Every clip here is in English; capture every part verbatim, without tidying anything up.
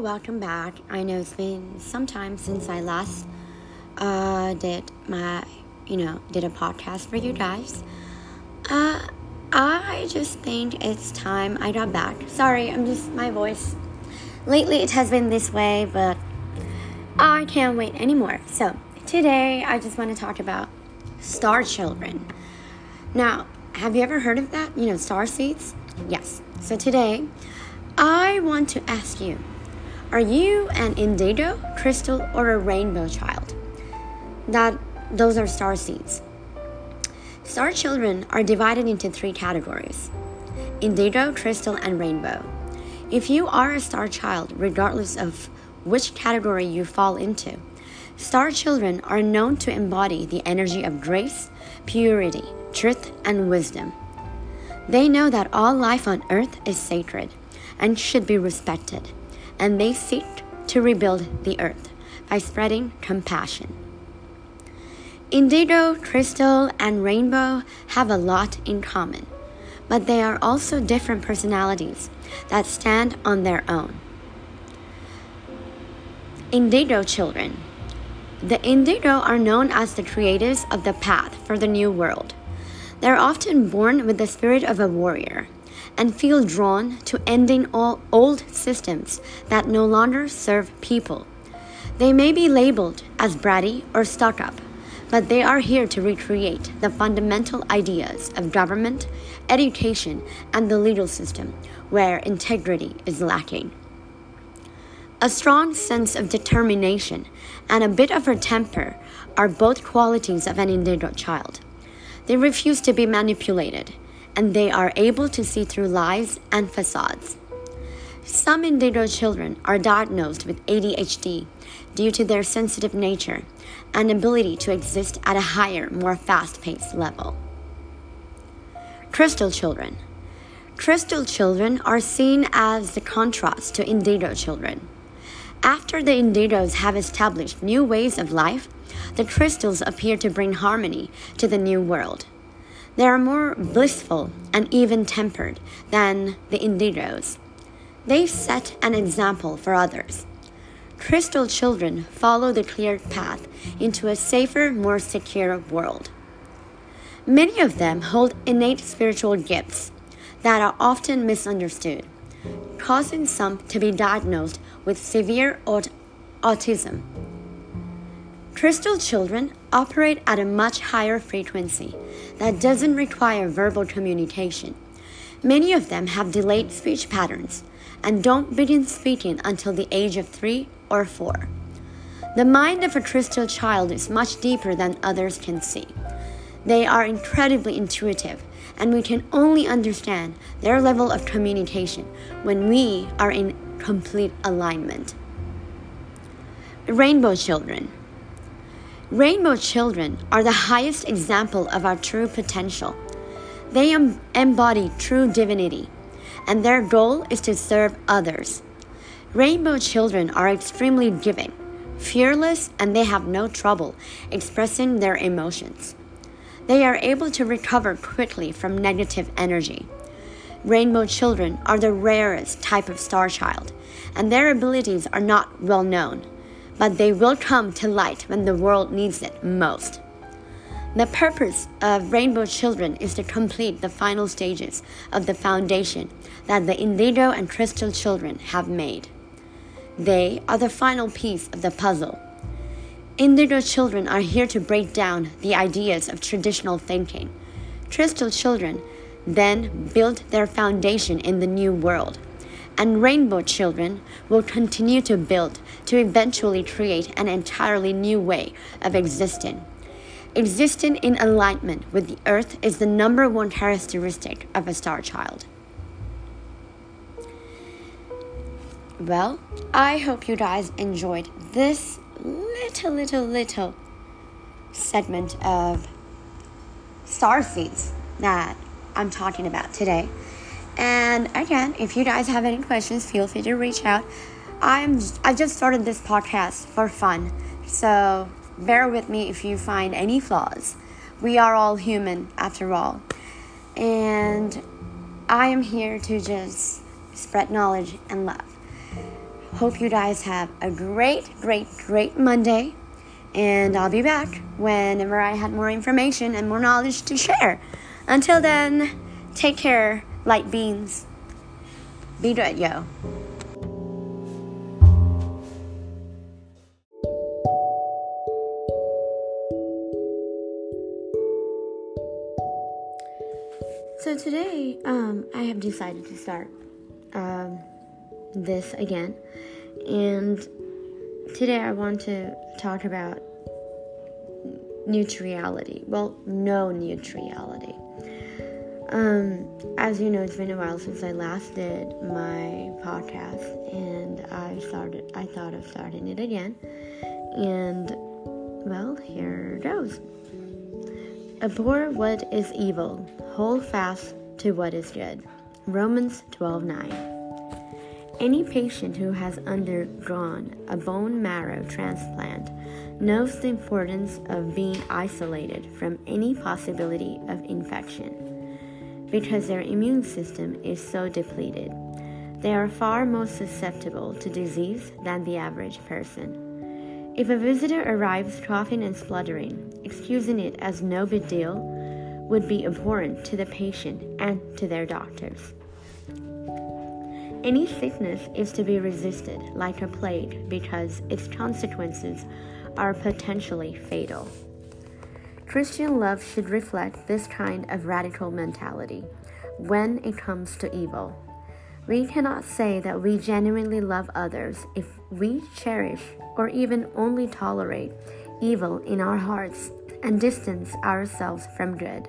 welcome back. I know it's been some time since I last uh, did my, you know, did a podcast for you guys. Uh, I just think it's time I got back. Sorry, I'm just, my voice. Lately it has been this way, but I can't wait anymore. So, today I just want to talk about star children. Now, have you ever heard of that? You know, star seeds? Yes. So today, I want to ask you, are you an indigo, crystal, or a rainbow child? That those are star seeds. Star children are divided into three categories: indigo, crystal, and rainbow. If you are a star child, regardless of which category you fall into, star children are known to embody the energy of grace, purity, truth, and wisdom. They know that all life on earth is sacred and should be respected, and they seek to rebuild the earth by spreading compassion. Indigo, crystal, and rainbow have a lot in common, but they are also different personalities that stand on their own. Indigo children. The indigo are known as the creators of the path for the new world. They're often born with the spirit of a warrior and feel drawn to ending all old systems that no longer serve people. They may be labeled as bratty or stuck up, but they are here to recreate the fundamental ideas of government, education, and the legal system where integrity is lacking. A strong sense of determination and a bit of a temper are both qualities of an indigo child. They refuse to be manipulated, and they are able to see through lies and facades. Some indigo children are diagnosed with A D H D due to their sensitive nature and ability to exist at a higher, more fast-paced level. Crystal children. Crystal children are seen as the contrast to indigo children. After the indigos have established new ways of life, the crystals appear to bring harmony to the new world. They are more blissful and even-tempered than the indigos. They set an example for others. Crystal children follow the clear path into a safer, more secure world. Many of them hold innate spiritual gifts that are often misunderstood, causing some to be diagnosed with severe aut- autism. Crystal children operate at a much higher frequency that doesn't require verbal communication. Many of them have delayed speech patterns and don't begin speaking until the age of three or four. The mind of a crystal child is much deeper than others can see. They are incredibly intuitive, and we can only understand their level of communication when we are in complete alignment. Rainbow children. Rainbow children are the highest example of our true potential. They em- embody true divinity, and their goal is to serve others. Rainbow children are extremely giving, fearless, and they have no trouble expressing their emotions. They are able to recover quickly from negative energy. Rainbow children are the rarest type of star child, and their abilities are not well known, but they will come to light when the world needs it most. The purpose of rainbow children is to complete the final stages of the foundation that the indigo and crystal children have made. They are the final piece of the puzzle. Indigo children are here to break down the ideas of traditional thinking. Crystal children then build their foundation in the new world, and rainbow children will continue to build to eventually create an entirely new way of existing. Existing in alignment with the earth is the number one characteristic of a star child. Well, I hope you guys enjoyed this little, little, little segment of star seeds that I'm talking about today. And again, if you guys have any questions, feel free to reach out. I'm I just started this podcast for fun, so bear with me if you find any flaws. We are all human after all. And I am here to just spread knowledge and love. Hope you guys have a great, great, great Monday. And I'll be back whenever I had more information and more knowledge to share. Until then, take care, light beans. Be good, yo. So today, um, I have decided to start um, this again, and today I want to talk about neutrality. Well, no neutrality. Um, as you know, it's been a while since I last did my podcast, and I started. I thought of starting it again, and well, here goes. Abhor what is evil, hold fast to what is good. Romans twelve nine. Any patient who has undergone a bone marrow transplant knows the importance of being isolated from any possibility of infection. Because their immune system is so depleted, they are far more susceptible to disease than the average person. If a visitor arrives coughing and spluttering, excusing it as no big deal would be abhorrent to the patient and to their doctors. Any sickness is to be resisted like a plague because its consequences are potentially fatal. Christian love should reflect this kind of radical mentality when it comes to evil. We cannot say that we genuinely love others if we cherish or even only tolerate evil in our hearts and distance ourselves from good.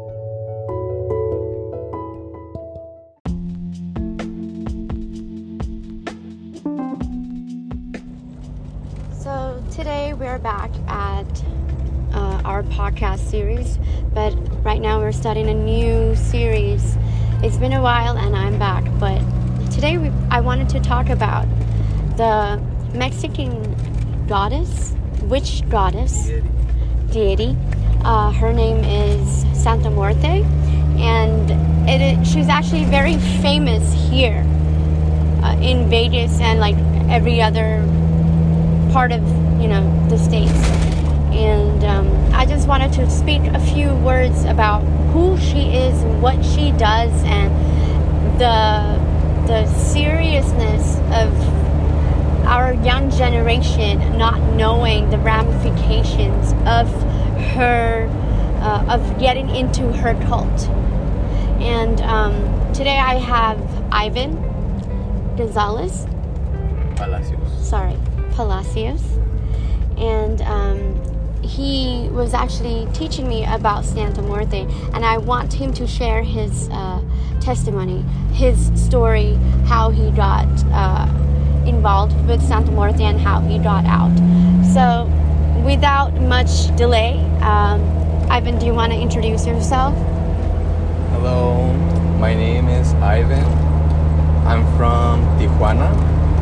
So today we're back at uh, our podcast series, but right now we're starting a new series. It's been a while and I'm back, but today we, I wanted to talk about the Mexican goddess, witch goddess, deity. deity. Uh, her name is Santa Muerte, and it is, she's actually very famous here uh, in Vegas and like every other part of, you know, the states. And um, I just wanted to speak a few words about who she is, what she does, and the the seriousness of our young generation not knowing the ramifications of her, uh, of getting into her cult. And um, today I have Ivan Gonzalez. Palacios. Sorry, Palacios. And um, he was actually teaching me about Santa Muerte, and I want him to share his uh, testimony, his story, how he got uh, involved with Santa Muerte and how he got out. So without much delay, um, Ivan, do you want to introduce yourself? Hello, my name is Ivan. I'm from Tijuana,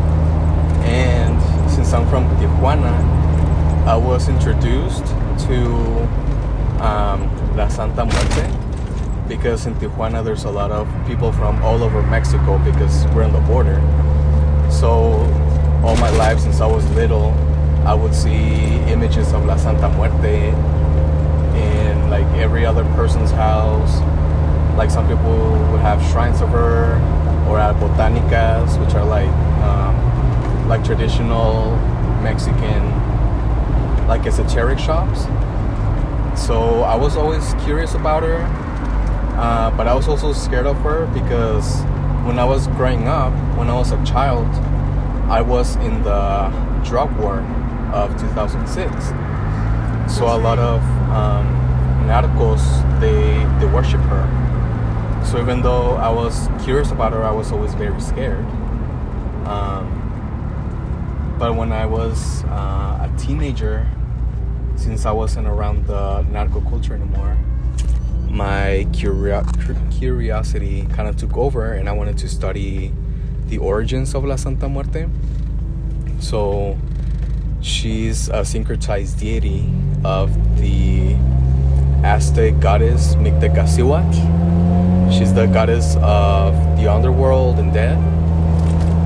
and since I'm from Tijuana, I was introduced to um, La Santa Muerte because in Tijuana there's a lot of people from all over Mexico because we're on the border. So all my life since I was little, I would see images of La Santa Muerte in like every other person's house. Like some people would have shrines of her, or at botanicas, which are like um, like traditional Mexican, like esoteric shops. So I was always curious about her, uh, but I was also scared of her because when I was growing up, when I was a child, I was in the drug war of two thousand six. So a lot of um, narcos, they they worship her. So even though I was curious about her, I was always very scared. Um, but when I was uh, a teenager, since I wasn't around the narco culture anymore, my curio- curiosity kind of took over, and I wanted to study the origins of La Santa Muerte. So she's a syncretized deity of the Aztec goddess Mictecacihuatl. She's the goddess of the underworld and death.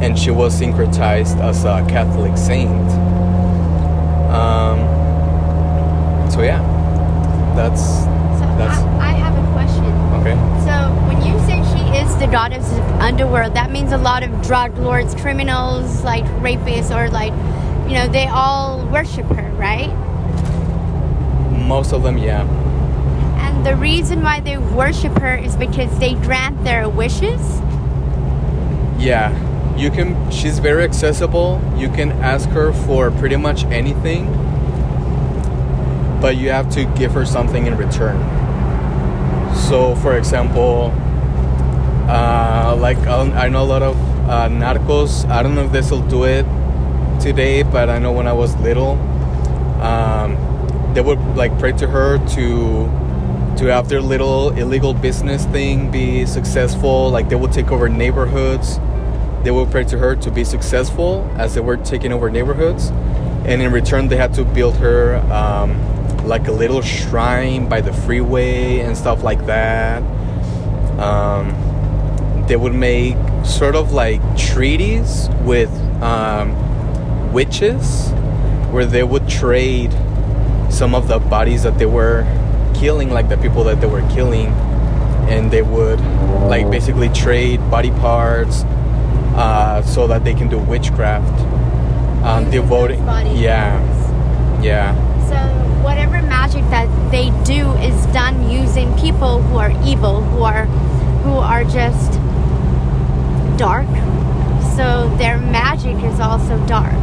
and she was syncretized as a Catholic saint. Um, so yeah, that's So that's I, I have a question. okay. So when you say she is the goddess of underworld, that means a lot of drug lords, criminals, like rapists, or like, you know, they all worship her, right? Most of them, yeah. And the reason why they worship her is because they grant their wishes. Yeah, you can. She's very accessible. You can ask her for pretty much anything, but you have to give her something in return. So, for example, uh, like I know a lot of uh, narcos. I don't know if this will do it today, but I know when I was little, um, they would like pray to her to to have their little illegal business thing be successful. Like they would take over neighborhoods. They would pray to her to be successful as they were taking over neighborhoods, and in return they had to build her um, like a little shrine by the freeway and stuff like that. Um, they would make sort of like treaties with um, witches, where they would trade some of the bodies that they were killing, like the people that they were killing, and they would like basically trade body parts uh, so that they can do witchcraft. Um, devoting, yeah, yeah. So whatever magic that they do is done using people who are evil, who are who are just dark. So their magic is also dark.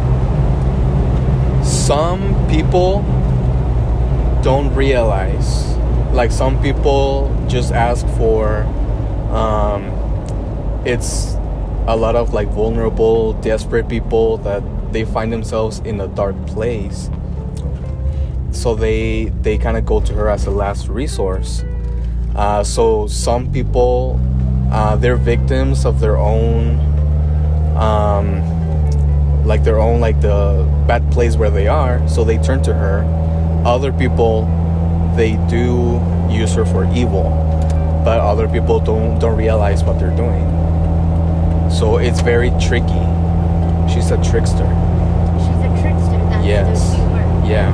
Some people don't realize, like some people just ask for um, it's a lot of like vulnerable, desperate people that they find themselves in a dark place, so they they kind of go to her as a last resource. Uh, so some people uh, they're victims of their own um, like their own like the bad place where they are, so they turn to her. Other people, they do use her for evil, but other people don't don't realize what they're doing. So it's very tricky. She's a trickster. She's a trickster. That's Yes. the key word. Yeah.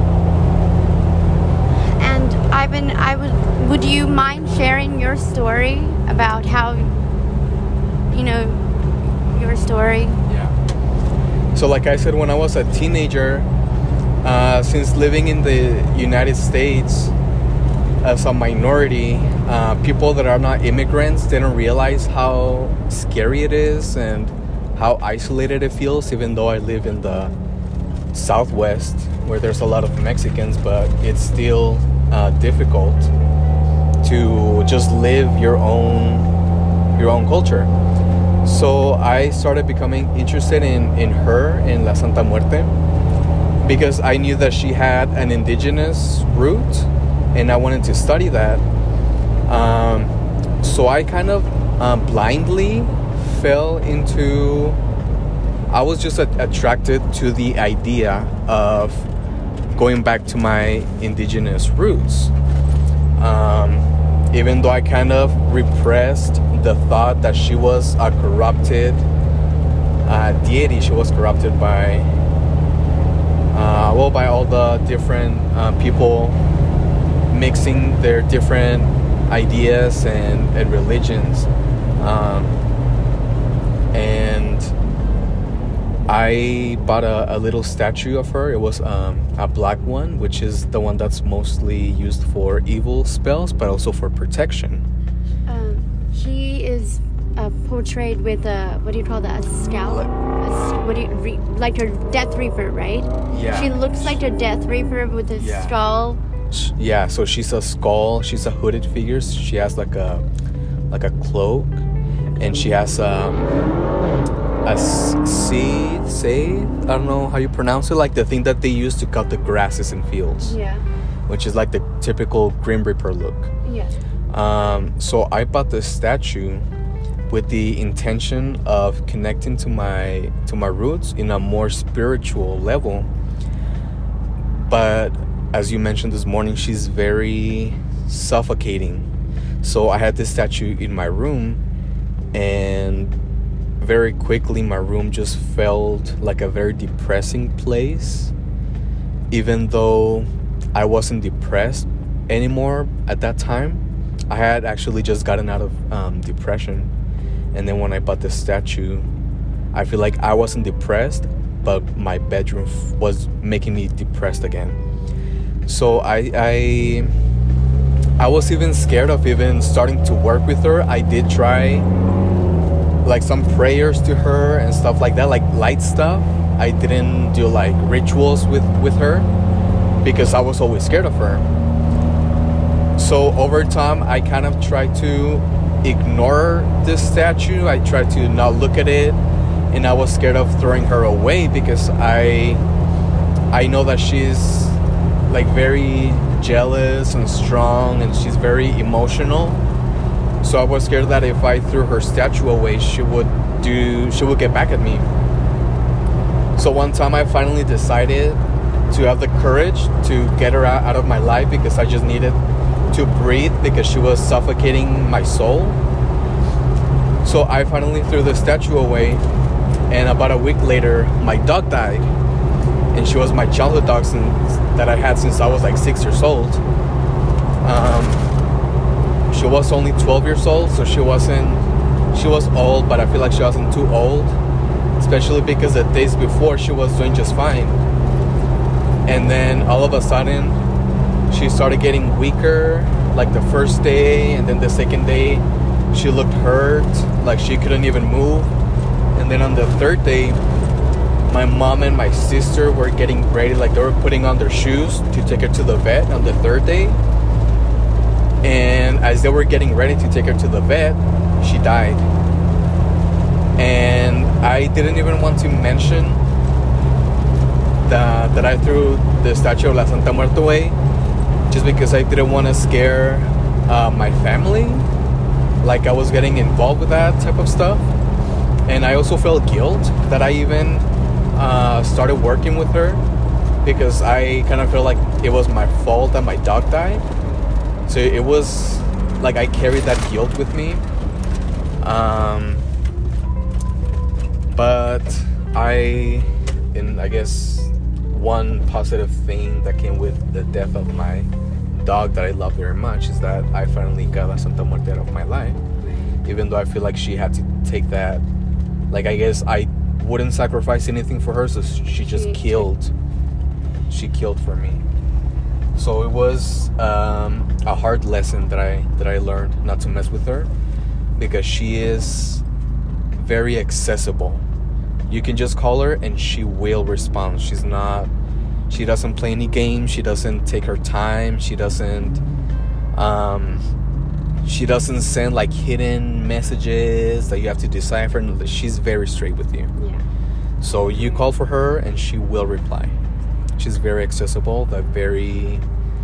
And Ivan, I would would you mind sharing your story about how, you know, your story? Yeah. So like I said, when I was a teenager, uh, since living in the United States as a minority, uh, people that are not immigrants, they don't realize how scary it is and how isolated it feels, even though I live in the Southwest where there's a lot of Mexicans, but it's still uh, difficult to just live your own your own culture. So I started becoming interested in, in her, in La Santa Muerte, because I knew that she had an indigenous root, and I wanted to study that. Um, so I kind of uh, blindly fell into... I was just a- attracted to the idea of going back to my indigenous roots. Um, even though I kind of repressed the thought that she was a corrupted uh, deity. She was corrupted by... Uh, well, by all the different uh, people mixing their different ideas and, and religions. Um, and I bought a, a little statue of her. It was um, a black one, which is the one that's mostly used for evil spells, but also for protection. Um, she is uh, portrayed with a, what do you call that, a scalp? What do you re, like a Death Reaper, right? Yeah. She looks like a Death Reaper with a Yeah. skull. Yeah, so she's a skull. She's a hooded figure. She has like a like a cloak, and she has um, a seed, seed. I don't know how you pronounce it. Like the thing that they use to cut the grasses in fields. Yeah. Which is like the typical Grim Reaper look. Yeah. Um, so I bought this statue with the intention of connecting to my to my roots in a more spiritual level. But as you mentioned this morning, she's very suffocating. So I had this statue in my room, and very quickly my room just felt like a very depressing place, even though I wasn't depressed anymore at that time. I had actually just gotten out of um, depression, and then when I bought this statue, I feel like I wasn't depressed, but my bedroom f- was making me depressed again. So I, I I was even scared of even starting to work with her. I did try like some prayers to her and stuff like that, like light stuff. I didn't do like rituals with, with her because I was always scared of her. So over time, I kind of tried to ignore this statue. I tried to not look at it, and I was scared of throwing her away because I I know that she's like very jealous and strong, and she's very emotional. So I was scared that if I threw her statue away, she would do she would get back at me. So one time I finally decided to have the courage to get her out, out of my life because I just needed to breathe because she was suffocating my soul. So I finally threw the statue away, and about a week later my dog died, and she was my childhood dog since, that I had since I was like six years old. Um, she was only twelve years old, so she wasn't she was old, but I feel like she wasn't too old, especially because the days before she was doing just fine. And then all of a sudden she started getting weaker, like the first day, and then the second day she looked hurt, like she couldn't even move. And then on the third day, my mom and my sister were getting ready, like they were putting on their shoes to take her to the vet on the third day. And as they were getting ready to take her to the vet, she died. And I didn't even want to mention that, that I threw the statue of La Santa Muerte away, just because I didn't want to scare uh, my family. Like I was getting involved with that type of stuff. And I also felt guilt that I even uh, started working with her, because I kind of felt like it was my fault that my dog died. So it was like I carried that guilt with me. Um, but I, and I guess one positive thing that came with the death of my dog that I love very much is that I finally got La Santa Muerte out of my life. Even though I feel like she had to take that, like I guess I wouldn't sacrifice anything for her, so she just she killed. She killed for me. So it was um, a hard lesson that I that I learned not to mess with her, because she is very accessible. You can just call her and she will respond. She's not. She doesn't play any games. She doesn't take her time. She doesn't. Um, she doesn't send like hidden messages that you have to decipher. She's very straight with you. Yeah. So you call for her and she will reply. She's very accessible, but very,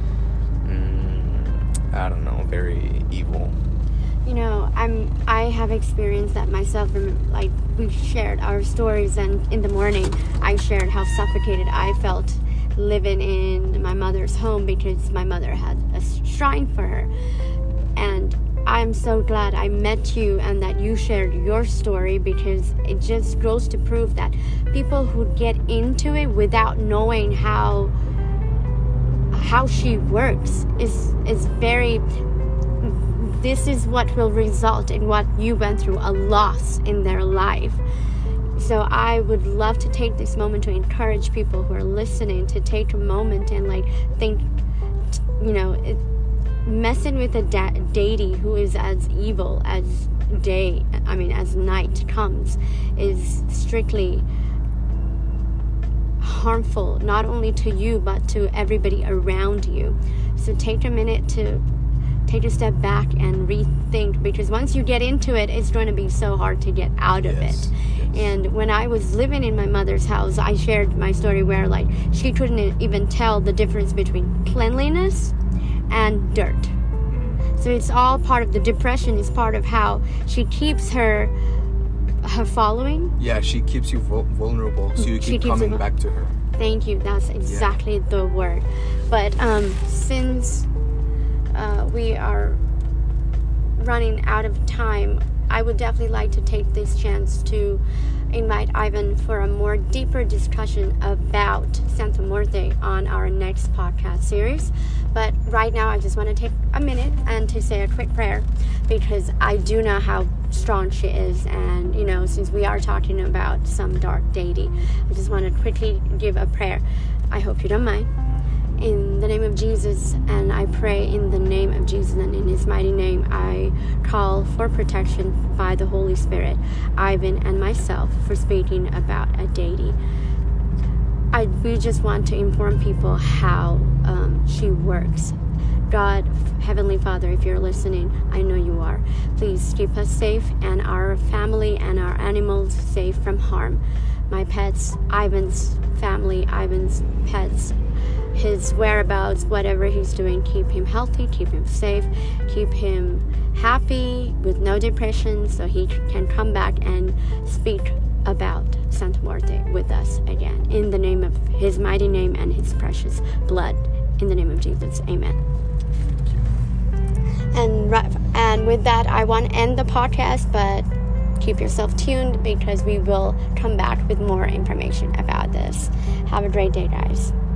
mm, I don't know, very evil. You know, I'm. I have experienced that myself. Like we shared our stories, and in the morning, I shared how suffocated I felt living in my mother's home because my mother had a shrine for her. And I'm so glad I met you and that you shared your story, because it just goes to prove that people who get into it without knowing how how she works is is very this is what will result in what you went through, a loss in their life. So I would love to take this moment to encourage people who are listening to take a moment and like think, you know, it, messing with a da- deity who is as evil as day, I mean, as night comes, is strictly harmful, not only to you, but to everybody around you. So take a minute to take a step back and rethink, because once you get into it, it's going to be so hard to get out of yes, it. Yes. And when I was living in my mother's house, I shared my story where like she couldn't even tell the difference between cleanliness and dirt. So it's all part of the depression, is part of how she keeps her her following. Yeah, she keeps you vul- vulnerable, so you keep coming back to her. Thank you. That's exactly yeah. the word. But um, since uh, we are running out of time, I would definitely like to take this chance to invite Ivan for a more deeper discussion about Santa Muerte on our next podcast series. But right now, I just want to take a minute and to say a quick prayer, because I do know how strong she is, and you know, since we are talking about some dark deity, I just want to quickly give a prayer. I hope you don't mind. In the name of Jesus, and I pray in the name of Jesus, and in his mighty name, I call for protection by the Holy Spirit, Ivan and myself, for speaking about a deity. I we just want to inform people how um, she works. God, Heavenly Father, if you're listening, I know you are. Please keep us safe and our family and our animals safe from harm. My pets, Ivan's family, Ivan's pets, his whereabouts, whatever he's doing, keep him healthy, keep him safe, keep him happy with no depression, so he can come back and speak about Santa Muerte with us again. In the name of his mighty name and his precious blood. In the name of Jesus. Amen. And, and with that, I want to end the podcast, but keep yourself tuned because we will come back with more information about this. Have a great day, guys.